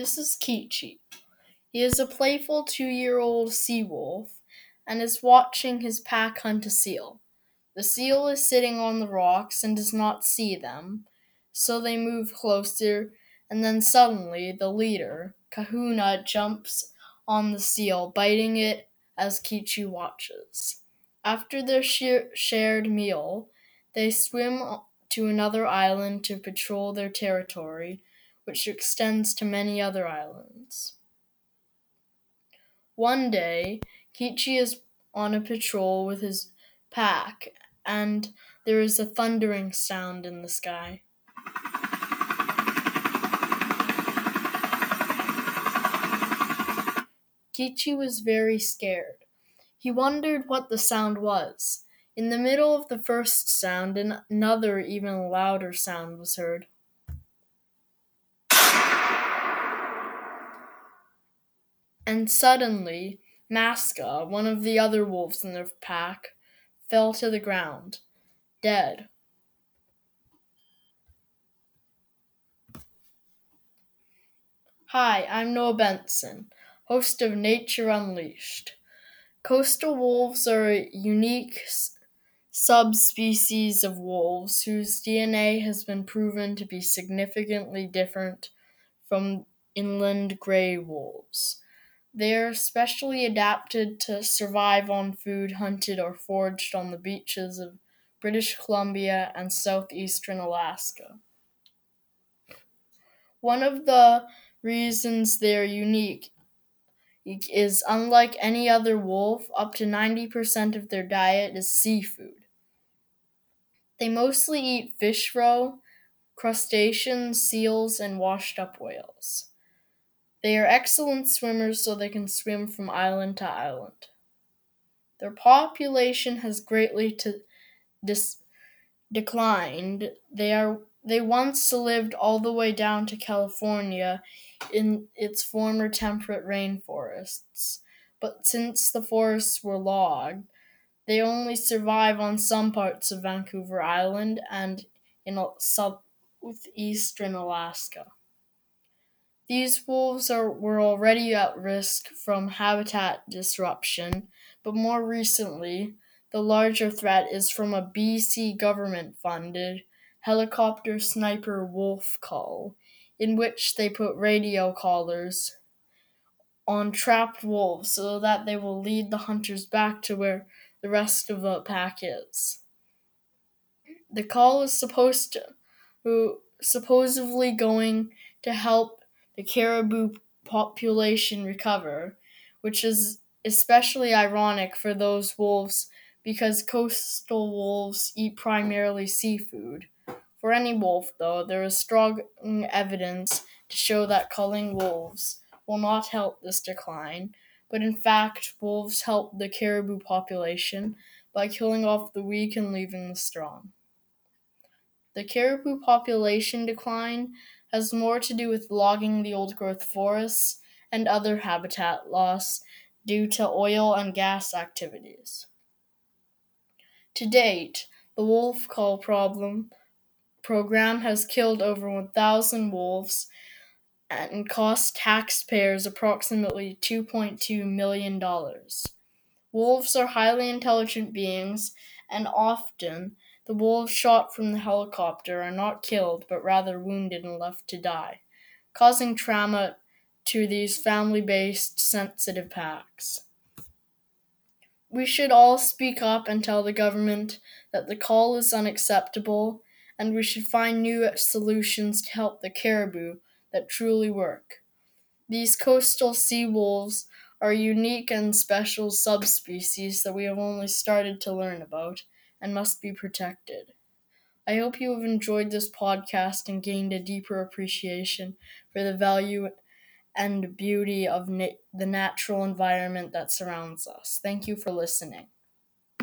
This is Kichi. He is a playful 2-year-old sea wolf and is watching his pack hunt a seal. The seal is sitting on the rocks and does not see them, so they move closer, and then suddenly the leader, Kahuna, jumps on the seal, biting it as Kichi watches. After their shared meal, they swim to another island to patrol their territory, which extends to many other islands. One day, Kichi is on a patrol with his pack, and there is a thundering sound in the sky. Kichi was very scared. He wondered what the sound was. In the middle of the first sound, another, even louder sound was heard. And suddenly, Maska, one of the other wolves in the pack, fell to the ground, dead. Hi, I'm Noah Benson, host of Nature Unleashed. Coastal wolves are a unique subspecies of wolves whose DNA has been proven to be significantly different from inland gray wolves. They are specially adapted to survive on food hunted or foraged on the beaches of British Columbia and southeastern Alaska. One of the reasons they are unique is unlike any other wolf, up to 90% of their diet is seafood. They mostly eat fish roe, crustaceans, seals, and washed up whales. They are excellent swimmers, so they can swim from island to island. Their population has greatly declined. They once lived all the way down to California in its former temperate rainforests, but since the forests were logged, they only survive on some parts of Vancouver Island and in southeastern Alaska. These wolves were already at risk from habitat disruption, but more recently, the larger threat is from a BC government funded helicopter sniper wolf call, in which they put radio collars on trapped wolves so that they will lead the hunters back to where the rest of the pack is. The call is supposedly going to help the caribou population recover, which is especially ironic for those wolves because coastal wolves eat primarily seafood. For any wolf, though, there is strong evidence to show that culling wolves will not help this decline, but in fact, wolves help the caribou population by killing off the weak and leaving the strong. The caribou population decline has more to do with logging the old growth forests and other habitat loss due to oil and gas activities. To date, the wolf call program has killed over 1,000 wolves and cost taxpayers approximately $2.2 million. Wolves are highly intelligent beings, and often the wolves shot from the helicopter are not killed but rather wounded and left to die, causing trauma to these family based sensitive packs. We should all speak up and tell the government that the call is unacceptable, and we should find new solutions to help the caribou that truly work. These coastal sea wolves are a unique and special subspecies that we have only started to learn about and must be protected. I hope you have enjoyed this podcast and gained a deeper appreciation for the value and beauty of the natural environment that surrounds us. Thank you for listening.